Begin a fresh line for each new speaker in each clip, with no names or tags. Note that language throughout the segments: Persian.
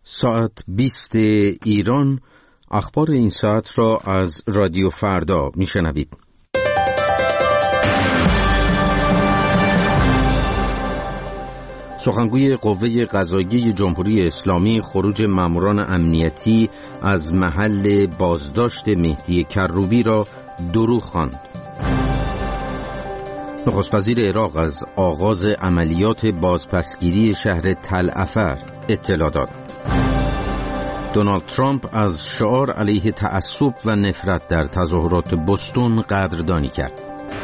ساعت 20 ایران. اخبار این ساعت را از رادیو فردا میشنوید. سخنگوی قوه قضاییه جمهوری اسلامی خروج ماموران امنیتی از محل بازداشت مهدی کروبی را دروغ خواند. نخست وزیر عراق از آغاز عملیات بازپسگیری شهر تل افر اطلاع داد. دونالد ترامپ از شعار علیه تعصب و نفرت در تظاهرات بوستون قدردانی کرد.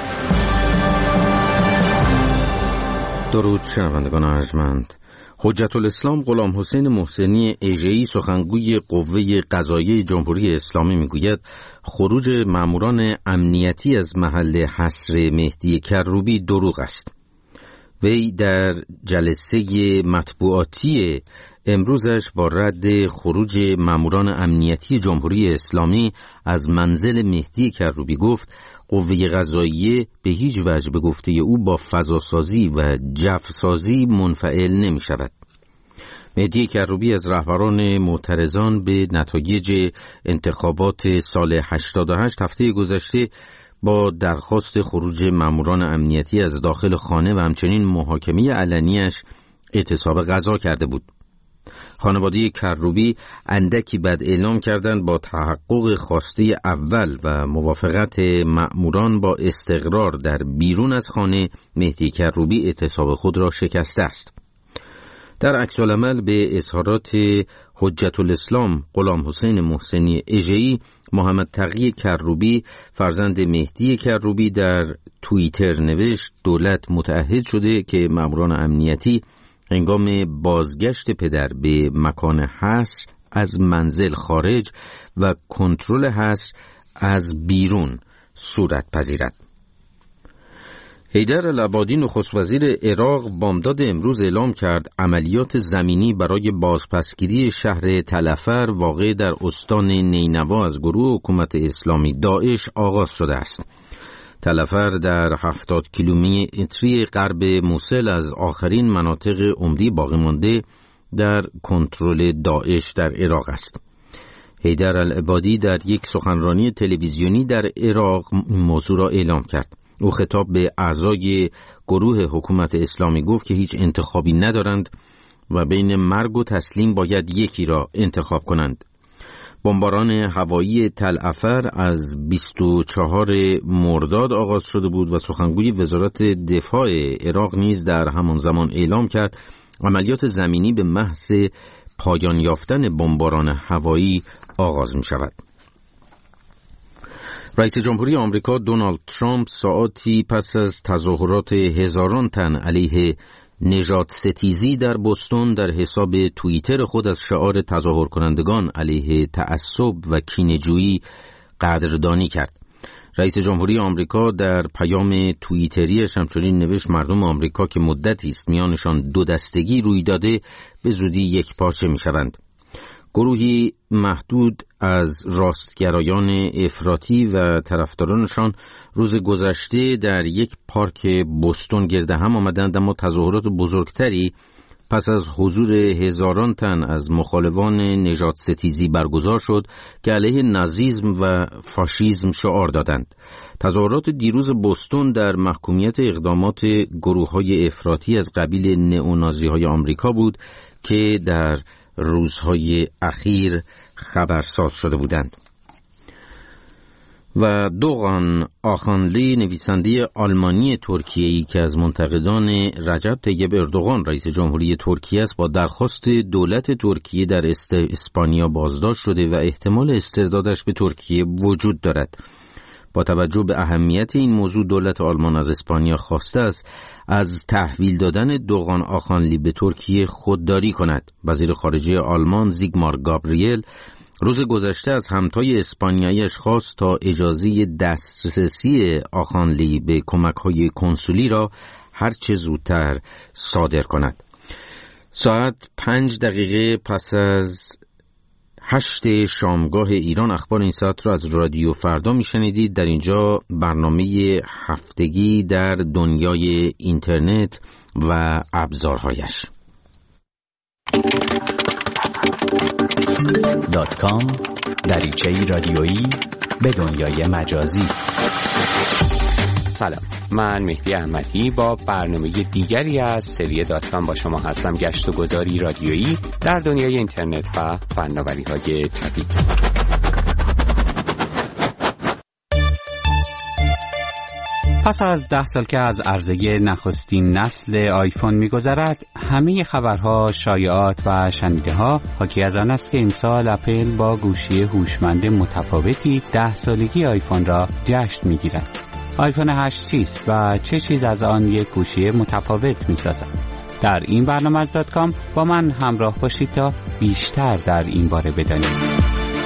درود شنوندگان ارجمند. حجت الاسلام غلام حسین محسنی اژه‌ای سخنگوی قوه قضاییه جمهوری اسلامی میگوید خروج ماموران امنیتی از محل حصر مهدی کروبی دروغ است. وی در جلسه مطبوعاتی امروزش با رد خروج ماموران امنیتی جمهوری اسلامی از منزل مهدی کروبی گفت قوه قضاییه به هیچ وجه به گفته او با فضاسازی و جفسازی منفعل نمی شود. مهدی کروبی از رهبران معترضان به نتایج انتخابات سال 88 هفته گذشته با درخواست خروج ماموران امنیتی از داخل خانه و همچنین محاکمه علنیش اعتصاب غذا کرده بود. خانواده کروبی اندکی بعد اعلام کردند با تحقق خواسته اول و موافقت مأموران با استقرار در بیرون از خانه مهدی کروبی اعتصاب خود را شکسته است. در عکس العمل به اظهارات حجت الاسلام غلام حسین محسنی اژه‌ای، محمد تقی کروبی فرزند مهدی کروبی در توییتر نوشت دولت متعهد شده که ماموران امنیتی هنگام بازگشت پدر به مکان حصر از منزل خارج و کنترل حصر از بیرون صورت پذیرد. حیدر العبادی نخست وزیر عراق بامداد امروز اعلام کرد عملیات زمینی برای بازپسگیری شهر تل افر واقع در استان نینوا از گروه حکومت اسلامی داعش آغاز شده است. تل افر در 70 کیلومتری غرب موصل از آخرین مناطق عمده باقی مانده در کنترل داعش در عراق است. حیدر العبادی در یک سخنرانی تلویزیونی در عراق موضوع را اعلام کرد. او خطاب به اعضای گروه حکومت اسلامی گفت که هیچ انتخابی ندارند و بین مرگ و تسلیم باید یکی را انتخاب کنند. بمباران هوایی تل افر از 24 مرداد آغاز شده بود و سخنگوی وزارت دفاع عراق نیز در همان زمان اعلام کرد عملیات زمینی به محض پایان یافتن بمباران هوایی آغاز می شود. رئیس جمهوری آمریکا دونالد ترامپ ساعاتی پس از تظاهرات هزاران تن علیه نژاد ستیزی در بوستون در حساب توییتر خود از شعار تظاهر کنندگان علیه تعصب و کینه‌جویی قدردانی کرد. رئیس جمهوری آمریکا در پیام توییتریش همچنین نوشت مردم آمریکا که مدتی است میانشان دو دستگی روی داده به زودی یک پارچه میشوند. گروهی محدود از راستگرایان افراطی و طرفدارانشان روز گذشته در یک پارک بوستون گرد هم آمدند، اما تظاهرات بزرگتری پس از حضور هزاران تن از مخالفان نژاد ستیزی برگزار شد که علیه نازیسم و فاشیسم شعار دادند. تظاهرات دیروز بوستون در محکومیت اقدامات گروه‌های افراطی از قبیل نئونازی‌های آمریکا بود که در روزهای اخیر خبرساز شده بودند. و دوغان آخانلی نویسنده آلمانی ترکیه‌ای که از منتقدان رجب طیب اردوغان رئیس جمهوری ترکیه است با درخواست دولت ترکیه در اسپانیا بازداشت شده و احتمال استردادش به ترکیه وجود دارد. با توجه به اهمیت این موضوع دولت آلمان از اسپانیا خواسته است از تحویل دادن دوغان آخانلی به ترکیه خودداری کند. وزیر خارجه آلمان زیگمار گابریل روز گذشته از همتای اسپانیایش خواست تا اجازه دسترسی آخانلی به کمک‌های کنسولی را هرچه زودتر صادر کند. ساعت 5 پس از 8 شامگاه ایران اخبار این ساعت را از رادیو فردا میشنیدید. در اینجا برنامه هفتگی در دنیای اینترنت و ابزارهایش.
www.apple.com دریچه‌ای رادیویی به دنیای مجازی.
سلام، من مهدی احمدی با برنامه دیگری از سری .com با شما هستم. گشت و گذاری رادیویی در دنیای اینترنت و فناوری‌های جدید. پس از 10 سال که از عرضه نخستین نسل آیفون می‌گذرد، همه خبرها، شایعات و شنیده‌ها حاکی از آن است که امسال اپل با گوشی هوشمند متفاوتی 10 سالگی آیفون را جشن می‌گیرد. آیفون 8 چیست و چه چیز از آن یک گوشی متفاوت می‌سازد؟ در این برنامه از .com با من همراه باشید تا بیشتر در این باره بدانید.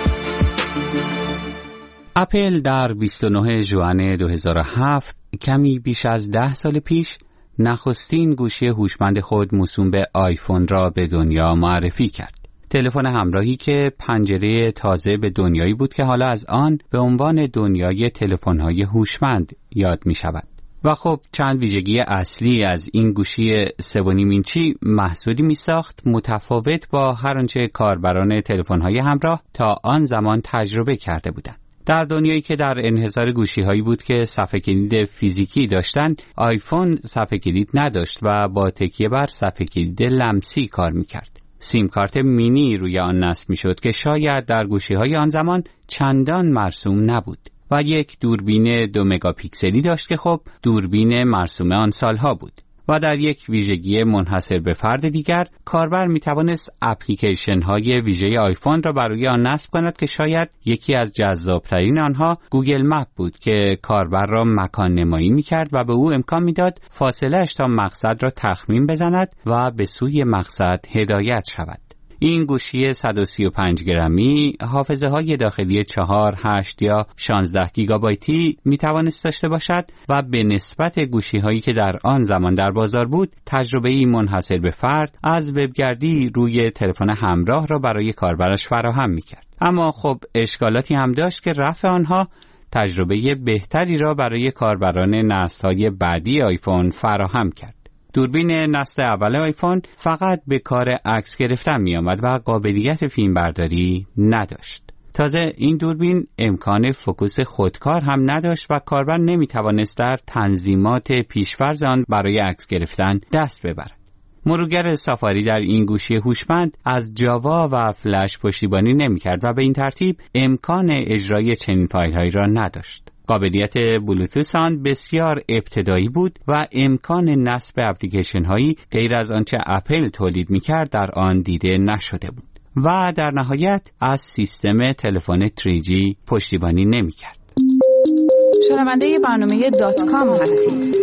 اپل در 29 ژوئن 2007 کمی بیش از 10 سال پیش نخستین گوشی هوشمند خود موسوم به آیفون را به دنیا معرفی کرد. تلفن همراهی که پنجره تازه به دنیایی بود که حالا از آن به عنوان دنیای تلفن‌های هوشمند یاد می شود. و خب چند ویژگی اصلی از این گوشی 3.5 اینچی محصولی می ساخت متفاوت با هر آنچه کاربران تلفن‌های همراه تا آن زمان تجربه کرده بودند. در دنیایی که در انحصار گوشی‌هایی بود که صفحه کلید فیزیکی داشتند، آیفون صفحه کلید نداشت و با تکیه بر صفحه کلید لمسی کار می‌کرد. سیم کارت مینی روی آن نصب می‌شد که شاید در گوشی‌های آن زمان چندان مرسوم نبود و یک دوربین 2 مگاپیکسلی داشت که خب دوربین مرسوم آن سالها بود. و در یک ویژگی منحصر به فرد دیگر، کاربر میتوانست اپلیکیشن های ویژه آیفون را برای آن نصب کند که شاید یکی از جذابترین آنها گوگل مپ بود که کاربر را مکان نمایی میکرد و به او امکان میداد فاصله‌اش تا مقصد را تخمین بزند و به سوی مقصد هدایت شود. این گوشی 135 گرمی حافظه های داخلی 4، 8 یا 16 گیگابایتی می توانست داشته باشد و به نسبت گوشی هایی که در آن زمان در بازار بود، تجربه‌ای منحصر به فرد از وبگردی روی تلفن همراه را برای کاربرش فراهم می کرد. اما خب اشکالاتی هم داشت که رفع آنها تجربه بهتری را برای کاربران نسل‌های بعدی آیفون فراهم کرد. دوربین نسل اول آیفون فقط به کار عکس گرفتن می آمد و قابلیت فیلم برداری نداشت. تازه این دوربین امکان فوکوس خودکار هم نداشت و کاربر نمی توانست در تنظیمات پیشفرض آن برای عکس گرفتن دست ببرد. مرورگر سافاری در این گوشی هوشمند از جاوا و فلش پشتیبانی نمی کرد و به این ترتیب امکان اجرای چنین فایل‌هایی را نداشت. قابلیت بلوتوث آن بسیار ابتدایی بود و امکان نصب اپلیکیشن هایی غیر از آنچه اپل تولید می‌کرد در آن دیده نشده بود و در نهایت از سیستم تلفن 3G پشتیبانی نمی‌کرد.
شنونده برنامه .com هستید.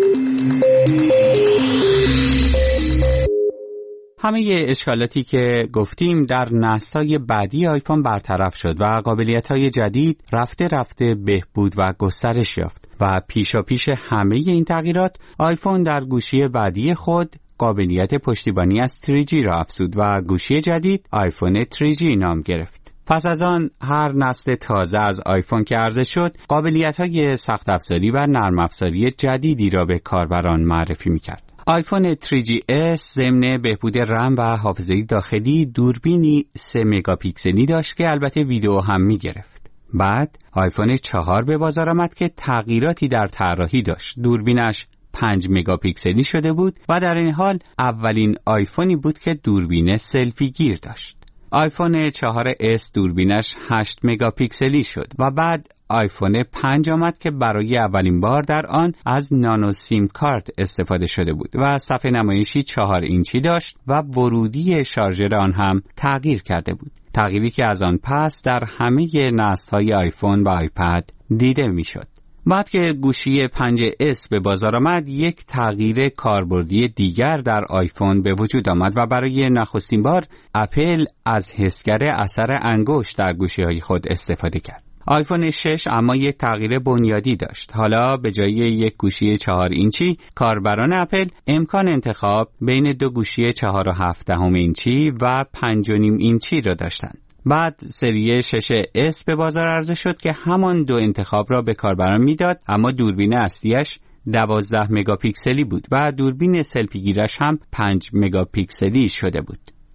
همه اشکالاتی که گفتیم در نسل‌های بعدی آیفون برطرف شد و قابلیت‌های جدید رفته بهبود و گسترش یافت و پیش همه این تغییرات آیفون در گوشی بعدی خود قابلیت پشتیبانی از 3G را افزود و گوشی جدید آیفون 3G نام گرفت. پس از آن هر نسل تازه از آیفون که عرضه شد قابلیت‌های سخت افزاری و نرم افزاری جدیدی را به کاربران معرفی می‌کرد. آیفون 3GS ضمن بهبود رم و حافظه داخلی دوربینی 3 مگاپیکسلی داشت که البته ویدیو هم می گرفت. بعد آیفون 4 به بازار آمد که تغییراتی در طراحی داشت. دوربینش 5 مگاپیکسلی شده بود و در این حال اولین آیفونی بود که دوربین سلفی گیر داشت. آیفون 4S دوربینش 8 مگاپیکسلی شد و بعد آیفون 5 آمد که برای اولین بار در آن از نانو سیم کارت استفاده شده بود و صفحه نمایشی 4 اینچی داشت و ورودی شارژر آن هم تغییر کرده بود. تغییری که از آن پس در همه نسل‌های آیفون و آیپد دیده میشد. بعد که گوشی 5S به بازار آمد، یک تغییر کاربردی دیگر در آیفون به وجود آمد و برای نخستین بار اپل از حسگر اثر انگشت در گوشی‌های خود استفاده کرد. آیفون 6 اما یک تغییر بنیادی داشت. حالا به جای یک گوشی 4 اینچی، کاربران اپل امکان انتخاب بین دو گوشی 4.7 اینچی و 5.5 اینچی را داشتند. بعد سری 6S به بازار عرضه شد که همان دو انتخاب را به کاربران میداد، اما دوربین اصلیش 12 مگاپیکسلی بود و دوربین سلفی گیرش هم 5 مگاپیکسلی شده بود.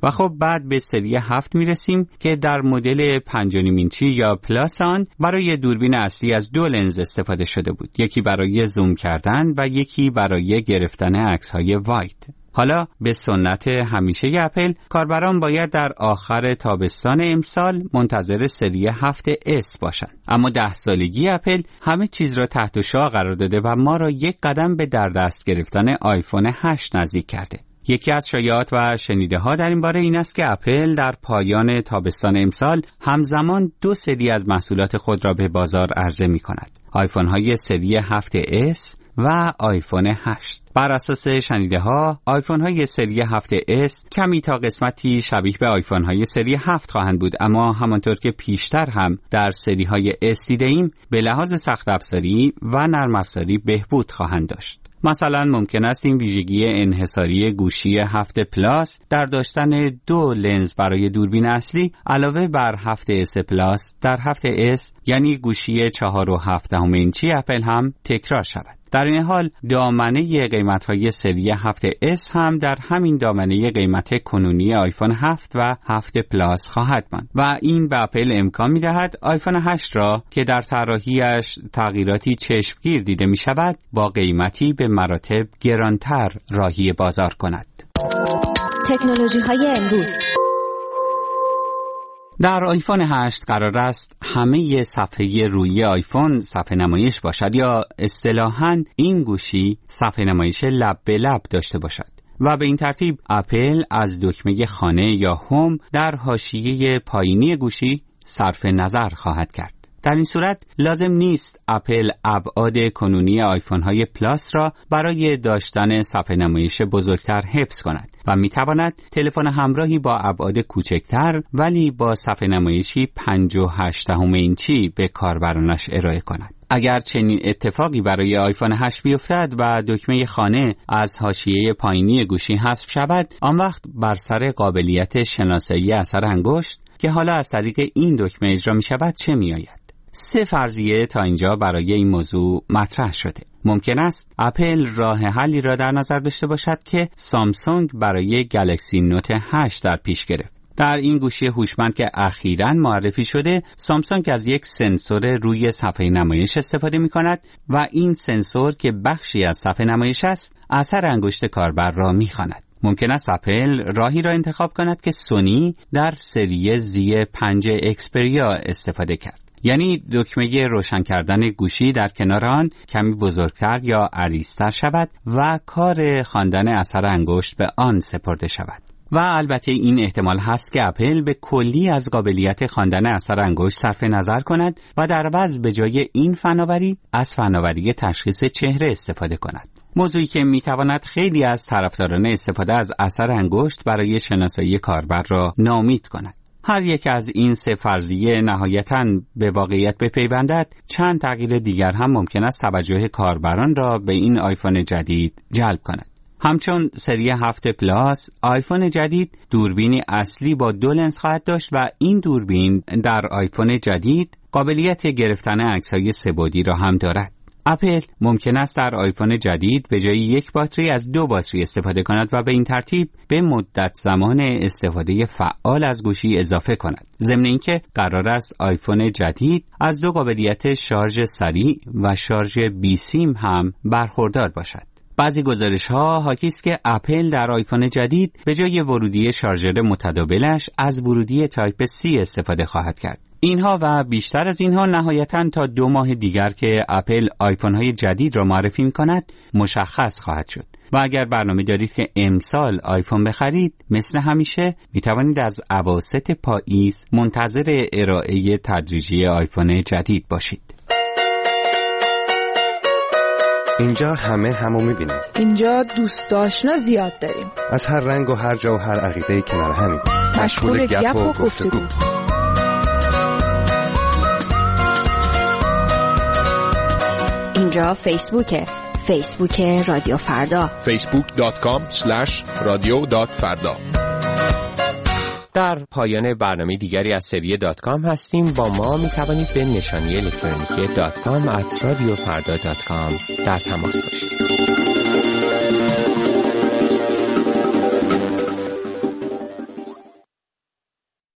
و خب بعد به سری 7 میرسیم که در مدل 5.5 اینچی یا پلاس آن برای دوربین اصلی از 2 لنز استفاده شده بود، یکی برای زوم کردن و یکی برای گرفتن عکس‌های واید. حالا به سنت همیشه اپل، کاربران باید در آخر تابستان امسال منتظر سری 7S باشند. اما 10 سالگی اپل همه چیز را تحت شعاع قرار داده و ما را یک قدم به در دست گرفتن آیفون 8 نزدیک کرده. یکی از شایعات و شنیده ها در این باره این است که اپل در پایان تابستان امسال همزمان 2 سری از محصولات خود را به بازار عرضه می کند. آیفون های سری 7S و آیفون 8. بر اساس شنیده ها، آیفون های سری 7S کمی تا قسمتی شبیه به آیفون های سری 7 خواهند بود، اما همانطور که پیشتر هم در سری های S دیده‌ایم، به لحاظ سخت افزاری و نرم افزاری بهبود خواهند داشت. مثلا ممکن است این ویژگی انحصاری گوشی 7 پلاس در داشتن 2 لنز برای دوربین اصلی علاوه بر 7S پلاس در 7S یعنی گوشی 4.7 اینچی اپل هم تکرار شود. در این حال دامنه قیمت‌های سری 7S هم در همین دامنه قیمت کنونی آیفون 7 و 7 پلاس خواهد ماند و این به اپل امکان می‌دهد آیفون 8 را که در طراحی‌اش تغییراتی چشمگیر دیده می‌شود با قیمتی به مراتب گرانتر راهی بازار کند.
تکنولوژی‌های امروز.
در آیفون 8 قرار است همه صفحه روی آیفون صفحه نمایش باشد یا اصطلاحاً این گوشی صفحه نمایش لب به لب داشته باشد و به این ترتیب اپل از دکمه خانه یا هوم در حاشیه پایینی گوشی صرف نظر خواهد کرد. در این صورت لازم نیست اپل ابعاد کنونی آیفون های پلاس را برای داشتن صفحه نمایش بزرگتر حفظ کند و میتواند تلفن همراهی با ابعاد کوچکتر ولی با صفحه نمایشی 5.8 اینچی به کاربرانش ارائه کند. اگر چنین اتفاقی برای آیفون 8 بیفتد و دکمه خانه از حاشیه پایینی گوشی حذف شود، آن وقت بر سر قابلیت شناسایی اثر انگشت که حالا از طریق این دکمه اجرا می شود چه می آید؟ 3 فرضیه تا اینجا برای این موضوع مطرح شده. ممکن است اپل راه حلی را در نظر داشته باشد که سامسونگ برای گلکسی نوت 8 در پیش گرفت. در این گوشی هوشمند که اخیراً معرفی شده، سامسونگ از یک سنسور روی صفحه نمایش استفاده می کند و این سنسور که بخشی از صفحه نمایش است، اثر انگشت کاربر را می خواند. ممکن است اپل راهی را انتخاب کند که سونی در سری زی 5 اکسپریا استفاده کرد. یعنی دکمه روشن کردن گوشی در کنار آن کمی بزرگتر یا عریض‌تر شود و کار خواندن اثر انگشت به آن سپرده شود. و البته این احتمال هست که اپل به کلی از قابلیت خواندن اثر انگشت صرف نظر کند و در عوض به جای این فناوری از فناوری تشخیص چهره استفاده کند. موضوعی که میتواند خیلی از طرفداران استفاده از اثر انگشت برای شناسایی کاربر را ناامید کند. هر یک از این 3 فرضیه نهایتاً به واقعیت بپیوندد، چند تغییر دیگر هم ممکن است توجه کاربران را به این آیفون جدید جلب کند. همچون سری 7 پلاس، آیفون جدید دوربینی اصلی با 2 لنز خواهد داشت و این دوربین در آیفون جدید قابلیت گرفتن عکس‌های 3 بعدی را هم دارد. اپل ممکن است در آیفون جدید به جای 1 باتری از 2 باتری استفاده کند و به این ترتیب به مدت زمان استفاده فعال از گوشی اضافه کند. ضمن اینکه قرار است آیفون جدید از 2 قابلیت شارژ سریع و شارژ بی سیم هم برخوردار باشد. بعضی گزارش‌ها حاکی است که اپل در آیفون جدید به جای ورودی شارژر متداولش از ورودی تایپ C استفاده خواهد کرد. اینها و بیشتر از اینها نهایتاً تا 2 ماه دیگر که اپل آیفون‌های جدید را معرفی می‌کند مشخص خواهد شد. و اگر برنامه دارید که امسال آیفون بخرید، مثل همیشه می‌توانید از اواسط پاییز منتظر ارائه تدریجی آیفون جدید باشید.
اینجا همه همو می‌بینیم.
اینجا دوست آشنا زیاد داریم.
از هر رنگ و هر جا و هر عقیده‌ای کنار همیم.
مشغول گپ و گفتگو.
اینجا فیسبوک رادیو فردا.
facebook.com/radio.farda. در پایان برنامه دیگری از سری .com هستیم. با ما می توانید به نشانی الکترونیکی .com@radiofarda.com در تماس باشید.